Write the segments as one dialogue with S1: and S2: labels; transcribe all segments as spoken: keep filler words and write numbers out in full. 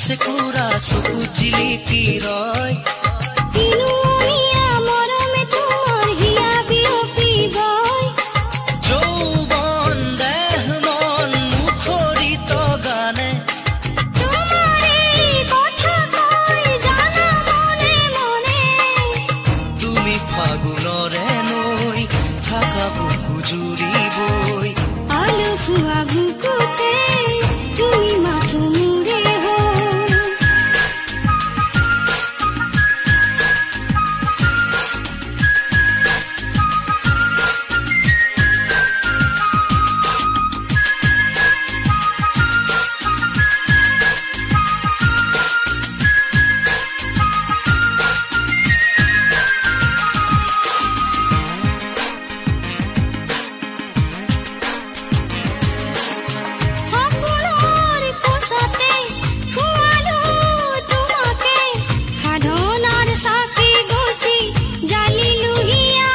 S1: চেকুৰা চকু জিলিকি ৰয়
S2: দিনুমীয়া মৰমে তোমাৰ হিয়া বিয়পিবই
S1: যৌৱন দেহ মন মুখৰিত গানে
S2: তোমাৰে কথা কয় জানা মনে মনে
S1: তুমি ফাগুনৰে নৈ থাকা বুকু জুৰিবই
S2: আলসুৱা বুকুতে তুমি মাথো মোৰে হৈ সপোনৰ কোচতে খুৱালো তোমাকে সাধনাৰ চাকি গছি জালিলো হিয়া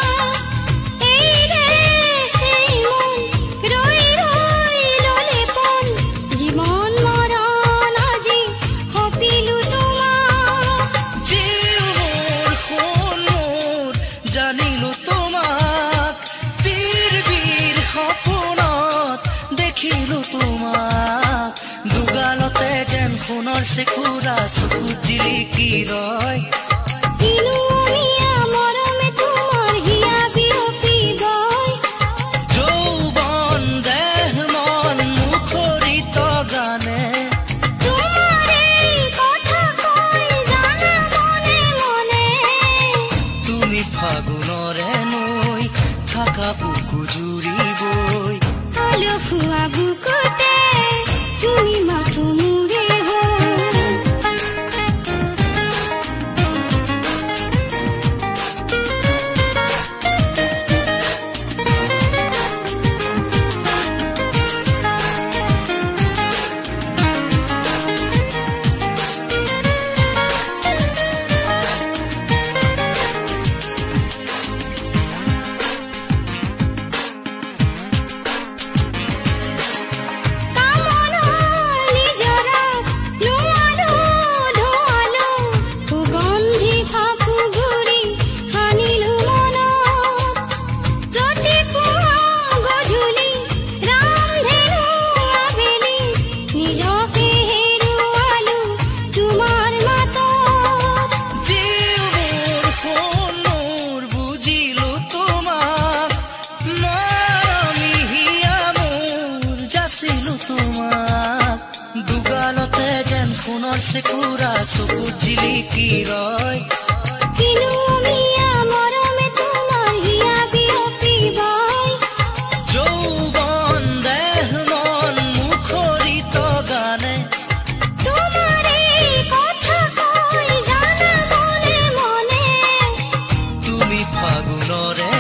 S2: এইৰে এই মন ৰৈ ৰৈ ললে পন জীৱন মৰণ আজি সপিলো তোমাক
S1: জীৱ মোৰ সোণ মোৰ জানিলো তোমাক তীৰ বীৰ সপোনত দেখিলো তোমাক দুগালতে যেন সোণৰ চেকুৰা চকু জিলিকি ৰয়
S2: দিনুমীয়া মৰমে তোমাৰ হিয়া বিয়পিবই
S1: যৌৱন দেহ মন মুখৰিত গানে
S2: তোমাৰে কথা কয় জানা মনে মনে
S1: তুমি ফাগুনৰে নৈ থাকা বুকু জুৰিবই
S2: আলসুৱা বুকুতে তুমি মাথো মোৰে হৈ কামনা নিজৰা নোৱালো ধোৱালো সুগন্ধি ফাপু ঘূৰি সানিলো মনত প্ৰতিপুৱা গধূলি ৰামধেনু আবেলি নিজকে হেৰুৱালো তোমাৰ মাতত
S1: জীৱ মোৰ সোণ মোৰ বুজিলো তোমাক মৰমী হিয়া মোৰ যাচিলো তোমাক দুগালতে যেন সোণৰ চেকুৰা চকু জিলিকি ৰয়
S2: দিনুমীয়া মৰমে তোমাৰ হিয়া বিয়পিবই
S1: যৌৱন দেহ মন মুখৰিত গানে
S2: তোমাৰে কথা কয় জানা মনে মনে
S1: তুমি ফাগুনৰে